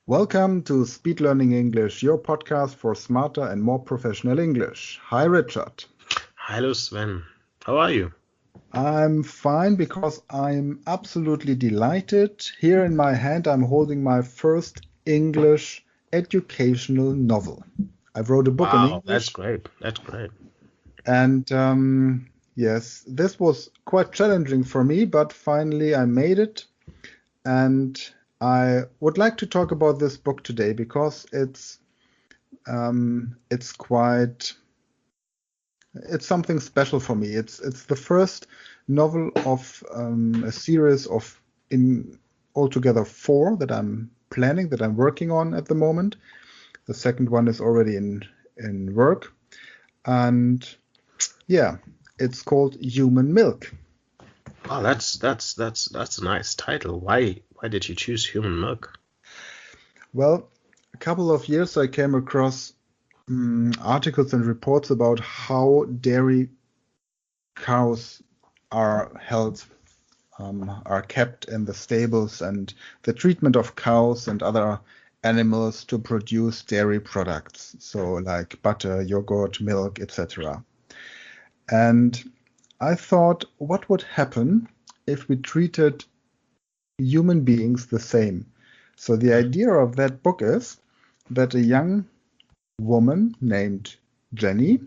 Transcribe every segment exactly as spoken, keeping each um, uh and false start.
Welcome to Speed Learning English, your podcast for smarter and more professional English. Hi, Richard. Hello, Sven. How are you? I'm fine because I'm absolutely delighted. Here in my hand, I'm holding my first English educational novel. I wrote a book in Wow, that's English, great. That's great. and um, yes, this was quite challenging for me, but finally I made it. And I would like to talk about this book today because it's um, it's quite it's something special for me. It's it's the first novel of um, a series of in altogether four that I'm planning that I'm working on at the moment. The second one is already in in work, and yeah, it's called Human Milk. Wow, that's that's that's that's a nice title. Why why did you choose Human Milk? Well, a couple of years I came across um, articles and reports about how dairy cows are held, um, are kept in the stables, and the treatment of cows and other animals to produce dairy products, so like butter, yogurt, milk, et cetera. And I thought, what would happen if we treated human beings the same? So the idea of that book is that a young woman named Jenny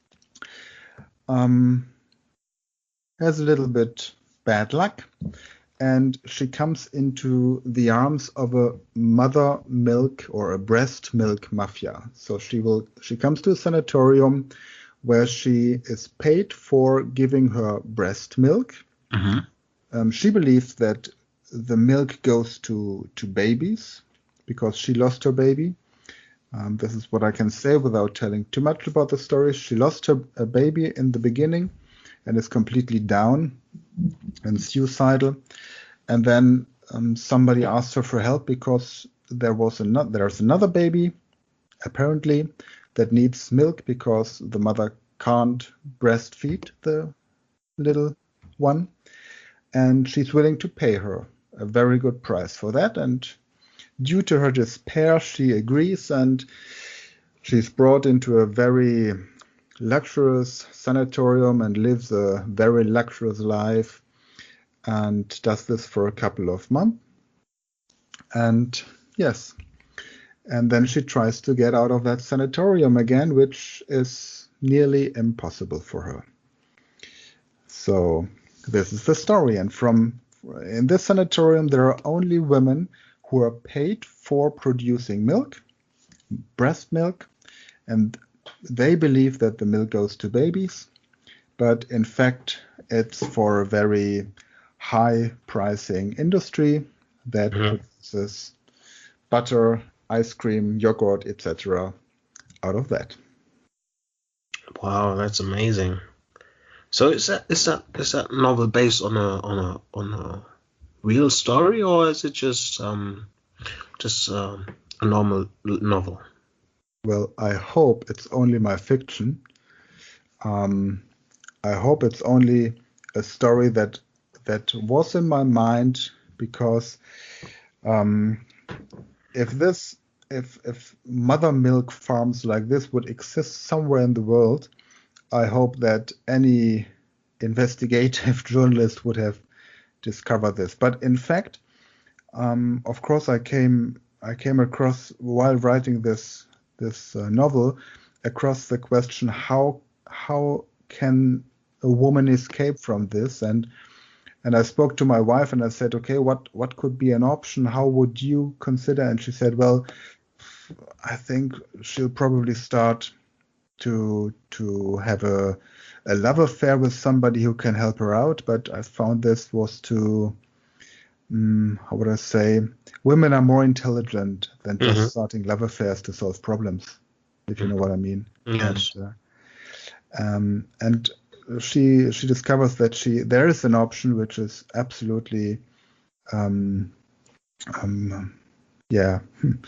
um, has a little bit bad luck, and she comes into the arms of a mother milk or a breast milk mafia. So she will she comes to a sanatorium where she is paid for giving her breast milk. Mm-hmm. Um, she believes that the milk goes to to babies because she lost her baby. Um, this is what I can say without telling too much about the story. She lost her a baby in the beginning and is completely down and suicidal. And then um, somebody asked her for help because there was another there's another baby apparently that needs milk because the mother can't breastfeed the little one, and she's willing to pay her a very good price for that. And due to her despair, she agrees, and she's brought into a very luxurious sanatorium and lives a very luxurious life and does this for a couple of months. And yes, and then she tries to get out of that sanatorium again, which is nearly impossible for her. So this is the story. And from in this sanatorium, there are only women who are paid for producing milk, breast milk, and they believe that the milk goes to babies, but in fact, it's for a very high pricing industry that Mm-hmm. produces butter, ice cream, yogurt, et cetera out of that. Wow, that's amazing. So is that is that is that novel based on a on a on a real story, or is it just um just um, a normal l- novel? Well, I hope it's only my fiction. Um, I hope it's only a story that that was in my mind because um, if this if if mother milk farms like this would exist somewhere in the world, I hope that any investigative journalist would have discovered this. But in fact, um, of course, I came I came across while writing this this uh, novel across the question how how can a woman escape from this, and and I spoke to my wife and I said, okay, what what could be an option? How would you consider? And she said, well, I think she'll probably start to to have a a love affair with somebody who can help her out. But I found this was too, um, how would I say, women are more intelligent than Mm-hmm. just starting love affairs to solve problems, if you know what I mean. And Yes. uh, um, and she she discovers that she there is an option which is absolutely um, um, yeah.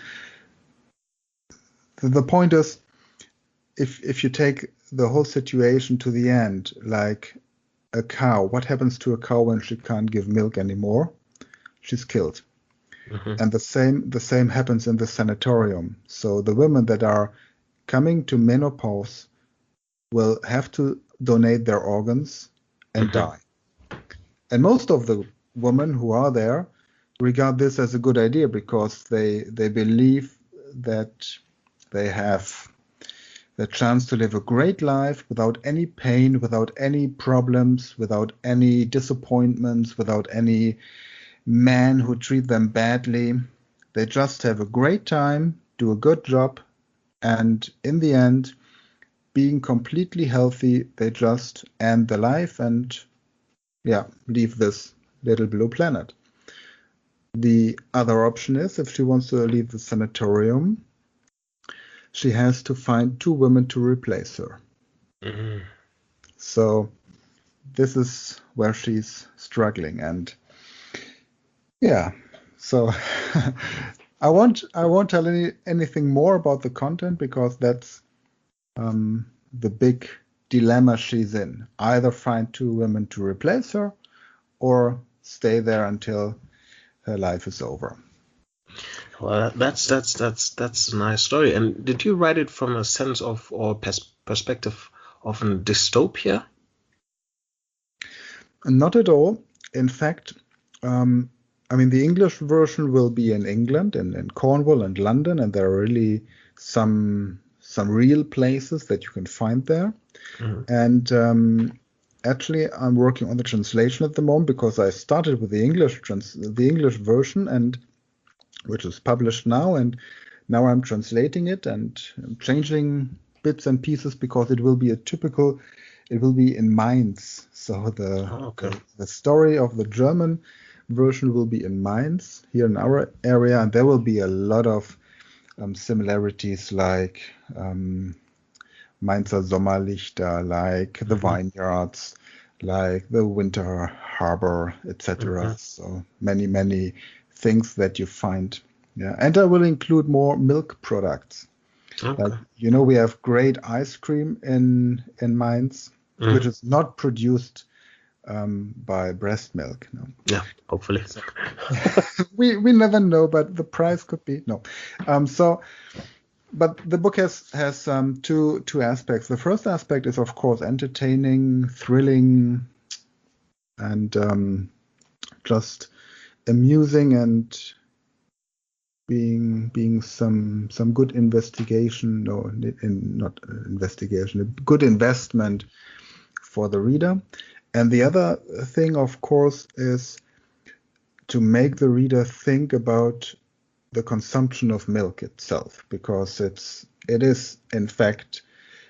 The, the point is, if if you take the whole situation to the end, like a cow, what happens to a cow when she can't give milk anymore? She's killed. Mm-hmm. And the same the same happens in the sanatorium. So the women that are coming to menopause will have to donate their organs and Mm-hmm. die. And most of the women who are there regard this as a good idea because they they believe that they have the chance to live a great life without any pain, without any problems, without any disappointments, without any men who treat them badly. They just have a great time, do a good job, and in the end, being completely healthy, they just end their life and, yeah, leave this little blue planet. The other option is if she wants to leave the sanatorium, she has to find two women to replace her. Mm-hmm. So this is where she's struggling, and yeah, so I won't I won't tell any anything more about the content because that's um, the big dilemma she's in. Either find two women to replace her, or stay there until her life is over. Well, that's that's that's that's a nice story. And did you write it from a sense of or pers- perspective of a dystopia? Not at all. In fact, um, I mean, the English version will be in England and in Cornwall and London, and there are really some some real places that you can find there. Mm-hmm. And um, actually, I'm working on the translation at the moment because I started with the English trans the English version, and which is published now, and now I'm translating it and changing bits and pieces because it will be a typical. It will be in Mainz. So the, Oh, okay. the the story of the German version will be in Mainz here in our area, and there will be a lot of um, similarities like um, Mainzer Sommerlichter, like the Mm-hmm. vineyards, like the winter harbor, et cetera. Mm-hmm. So many many things that you find. Yeah, and I will include more milk products. Like, Okay. you know, we have great ice cream in in Mainz, which Mm. is not produced um, by breast milk. No, Yeah, hopefully. so we we never know, but the price could be no. Um, so, but the book has has um, two two aspects. The first aspect is, of course, entertaining, thrilling, and um, just amusing and being being some some good investigation or in, not uh, investigation, a good investment for the reader. And the other thing, of course, is to make the reader think about the consumption of milk itself, because it's it is in fact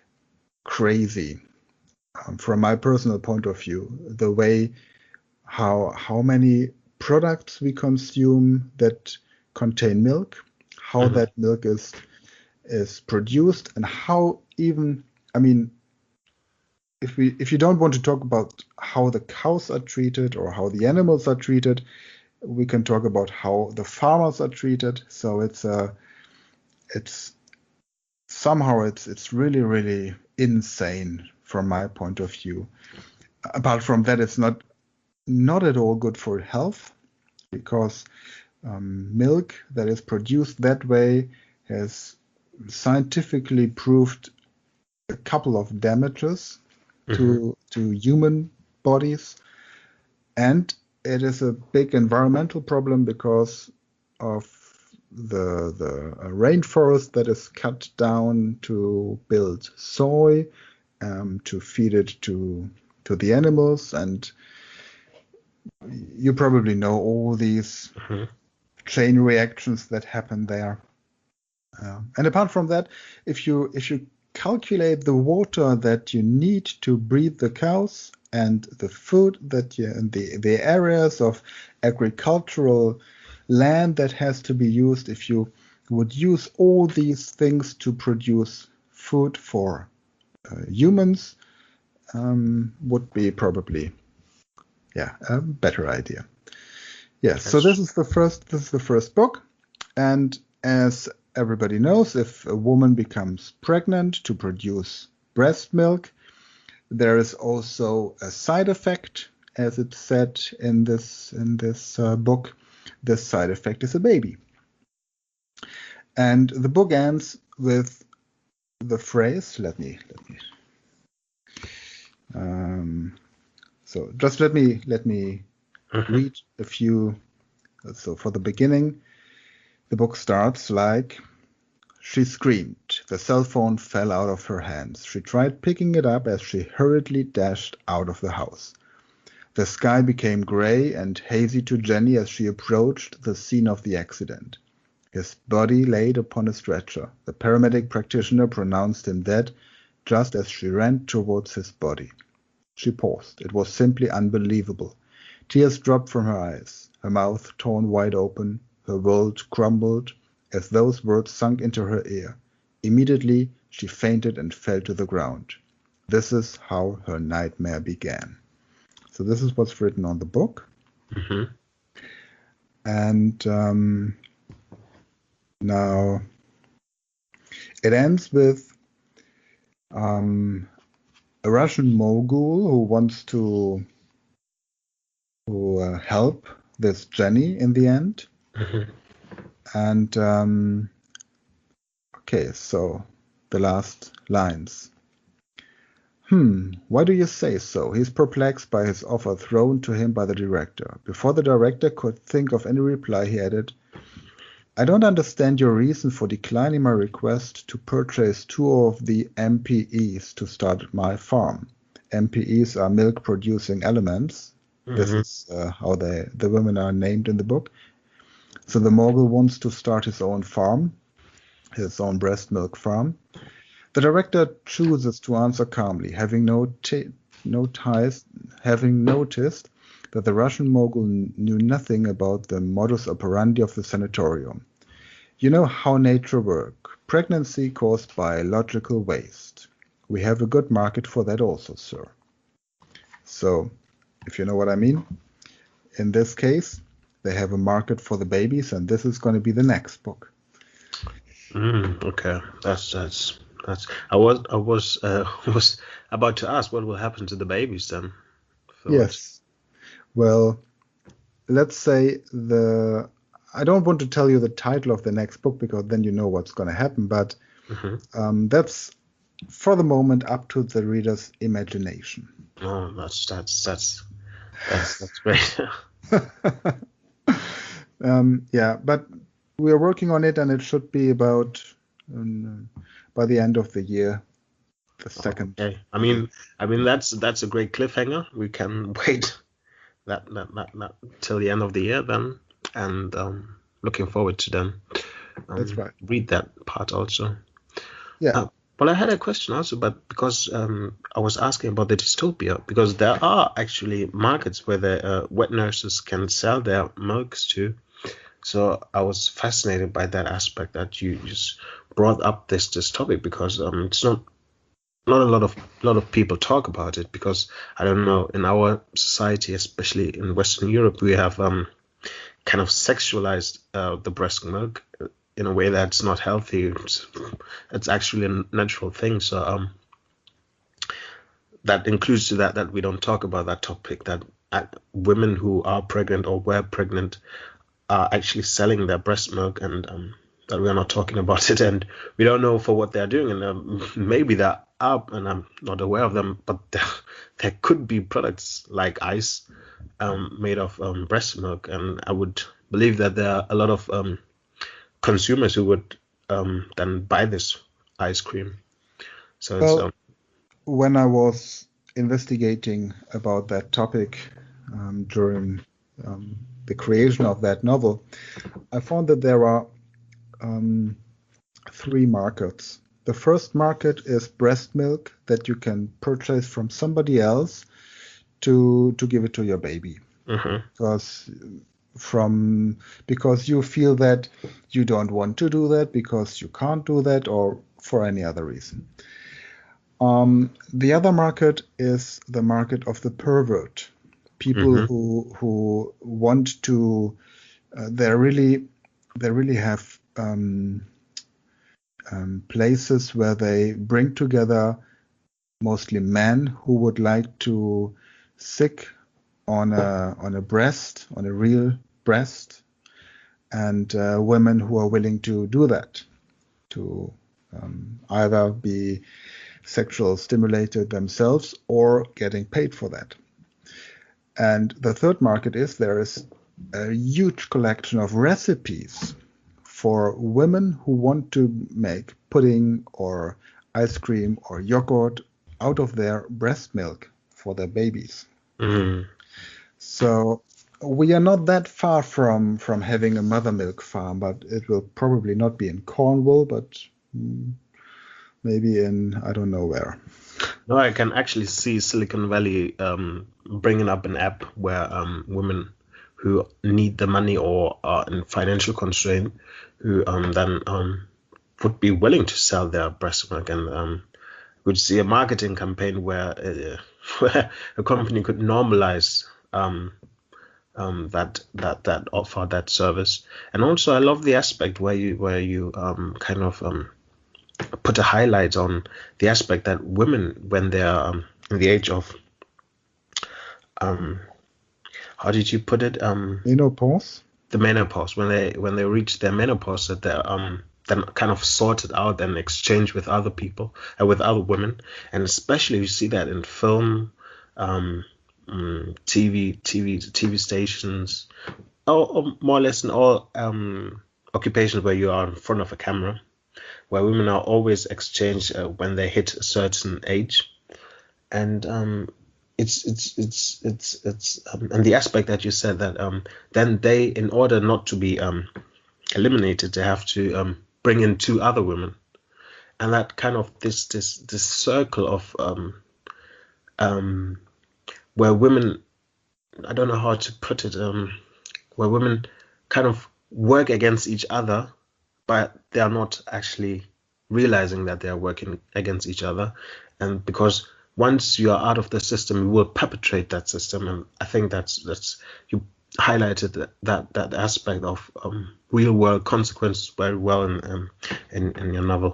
crazy um, from my personal point of view, the way how how many products we consume that contain milk, how Mm-hmm. that milk is is produced, and how even I mean if we if you don't want to talk about how the cows are treated or how the animals are treated, we can talk about how the farmers are treated. So it's uh it's somehow it's it's really really insane from my point of view. Apart from that, it's not not at all good for health because um, milk that is produced that way has scientifically proved a couple of damages Mm-hmm. to to human bodies, and it is a big environmental problem because of the the rainforest that is cut down to build soy, um, to feed it to to the animals, and you probably know all these Mm-hmm. chain reactions that happen there. Uh, and apart from that, if you if you calculate the water that you need to breed the cows and the food that you and the the areas of agricultural land that has to be used, if you would use all these things to produce food for uh, humans, um, would be probably yeah a better idea. Yes. So this That's is the first this is the first book, and as everybody knows, if a woman becomes pregnant to produce breast milk, there is also a side effect, as it's said in this in this uh, book. this side effect is a baby. And the book ends with the phrase, let me, let me, um, so just let me, let me mm-hmm. read a few. So for the beginning, the book starts like, she screamed. The cell phone fell out of her hands. She tried picking it up as she hurriedly dashed out of the house. The sky became gray and hazy to Jenny as she approached the scene of the accident. His body laid upon a stretcher. The paramedic practitioner pronounced him dead just as she ran towards his body. She paused. It was simply unbelievable. Tears dropped from her eyes, her mouth torn wide open, her world crumbled as those words sunk into her ear. Immediately, she fainted and fell to the ground. This is how her nightmare began. So this is what's written on the book. Mm-hmm. And um, now it ends with um, a Russian mogul who wants to, to uh, help this Jenny in the end. Mm-hmm. And um, okay, so the last lines. Hmm, why do you say so? He's perplexed by his offer thrown to him by the director. Before the director could think of any reply, he added, I don't understand your reason for declining my request to purchase two of the M P Es to start my farm. M P Es are milk-producing elements. Mm-hmm. This is uh, how they, the women are named in the book. So the mogul wants to start his own farm, his own breast milk farm. The director chooses to answer calmly, having noti- noticed, having noticed that the Russian mogul knew nothing about the modus operandi of the sanatorium. You know how nature works. Pregnancy caused biological waste. We have a good market for that also, sir. So, if you know what I mean, in this case, they have a market for the babies, and this is going to be the next book. Mm, okay, that's that's that's. I was I was uh, was about to ask what will happen to the babies then. Yes. Well, let's say the. I don't want to tell you the title of the next book because then you know what's going to happen. But mm-hmm. um, that's for the moment up to the reader's imagination. Oh, that's that's that's that's that's great. um, yeah, but we are working on it, and it should be about um, by the end of the year, the second. Okay. I mean, I mean that's that's a great cliffhanger. We can wait that that that, that till the end of the year then, and um, looking forward to then. Um, that's right. Read that part also. Yeah. Uh, well, I had a question also, but because um, I was asking about the dystopia, because there are actually markets where the uh, wet nurses can sell their milks to. So I was fascinated by that aspect that you just brought up this this topic because um, it's not not a lot of lot of people talk about it because I don't know, in our society, especially in Western Europe, we have um, kind of sexualized uh, the breast milk in a way that's not healthy. It's, it's actually a natural thing. So um, that includes to that that we don't talk about that topic, that uh, women who are pregnant or were pregnant are actually selling their breast milk, and um, that we are not talking about it, and we don't know for what they're doing, and um, maybe there are, and I'm not aware of them, but there, there could be products like ice um, made of um, breast milk, and I would believe that there are a lot of um, consumers who would um, then buy this ice cream. So well, it's, um, when I was investigating about that topic um, during um, the creation of that novel, I found that there are um, three markets. The first market is breast milk that you can purchase from somebody else to to give it to your baby. mm-hmm. Because from because you feel that you don't want to do that because you can't do that or for any other reason. Um, the other market is the market of the pervert, people Mm-hmm. who who want to. Uh, they really they really have um, um, places where they bring together mostly men who would like to sick on a on a breast on a real breast and uh, women who are willing to do that, to um, either be sexual stimulated themselves or getting paid for that. And the third market is there is a huge collection of recipes for women who want to make pudding or ice cream or yogurt out of their breast milk for their babies. Mm. So we are not that far from from having a mother milk farm, but it will probably not be in Cornwall, but mm, maybe in I don't know where. No, I can actually see Silicon Valley um, bringing up an app where um, women who need the money or are in financial constraint, who um, then um, would be willing to sell their breast milk, and um, would see a marketing campaign where, uh, where a company could normalize um, um, that that that offer, that service. And also, I love the aspect where you where you um, kind of um, put a highlight on the aspect that women, when they're um, in the age of um, how did you put it? Um, Menopause. The menopause, when they when they reach their menopause, that they're um then kind of sorted out and exchanged with other people and uh, with other women, and especially you see that in film, um, um T V, T V, T V stations, or, or more or less in all um occupations where you are in front of a camera, where women are always exchanged uh, when they hit a certain age, and um it's it's it's it's it's um, and the aspect that you said that um then they, in order not to be um eliminated, they have to um bring in two other women, and that kind of this this this circle of um um where women, I don't know how to put it, um where women kind of work against each other, but they are not actually realizing that they are working against each other. And because once you are out of the system, you will perpetrate that system. And I think that's that's you highlighted that that, that aspect of um, real world consequences very well in, um, in in your novel.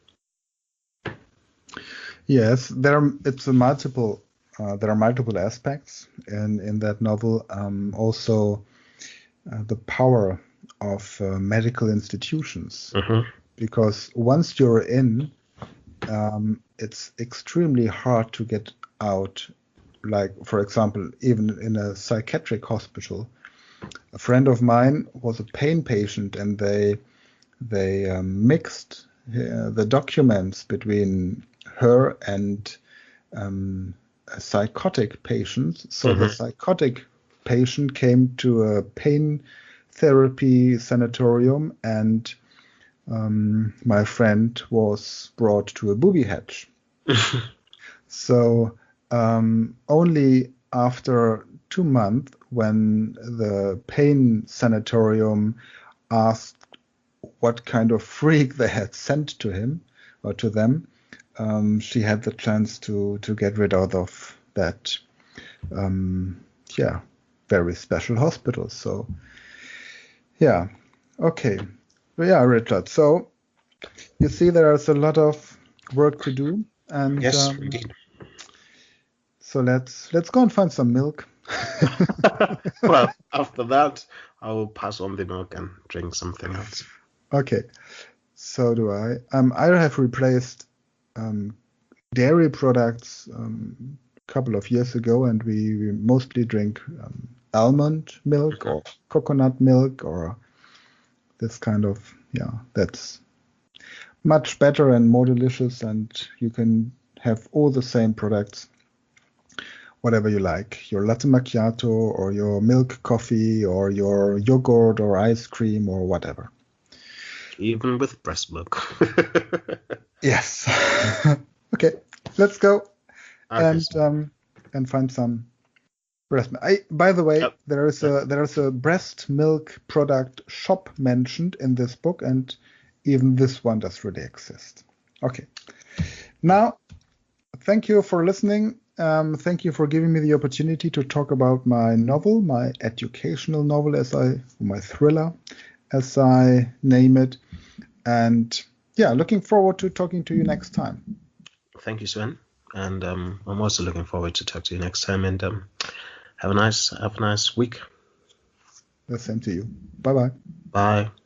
Yes, there are, it's a multiple. Uh, there are multiple aspects in in that novel. Um, also, uh, the power of uh, medical institutions, Mm-hmm. because once you're in, um, it's extremely hard to get out. Like, for example, even in a psychiatric hospital, a friend of mine was a pain patient, and they they um, mixed uh, the documents between her and um, a psychotic patient. So Mm-hmm. the psychotic patient came to a pain therapy sanatorium, and um, my friend was brought to a booby hatch. So um, only after two months, when the pain sanatorium asked what kind of freak they had sent to him or to them, um, she had the chance to to get rid of that, um, yeah, very special hospital. So, yeah, okay, but yeah, Richard. So you see, there's a lot of work to do, and Yes, um, indeed. so let's let's go and find some milk. Well, after that, I will pass on the milk and drink something else. Okay, so do I. Um, I have replaced um, dairy products um, a couple of years ago, and we, we mostly drink um, almond milk or coconut milk or this kind of, yeah, that's much better and more delicious, and you can have all the same products, whatever you like, your latte macchiato or your milk coffee or your yogurt or ice cream or whatever. Even with breast milk. Yes. Okay, let's go Okay, and so- um, and find some breast milk. I, by the way, Yep. there is a there is a breast milk product shop mentioned in this book, and even this one does really exist. Okay. Now, thank you for listening. Um, thank you for giving me the opportunity to talk about my novel, my educational novel, as I, my thriller, as I name it. And yeah, looking forward to talking to you next time. Thank you, Sven. And um, I'm also looking forward to talk to you next time. And um, have a nice, have a nice week. The same to you. Bye bye. Bye.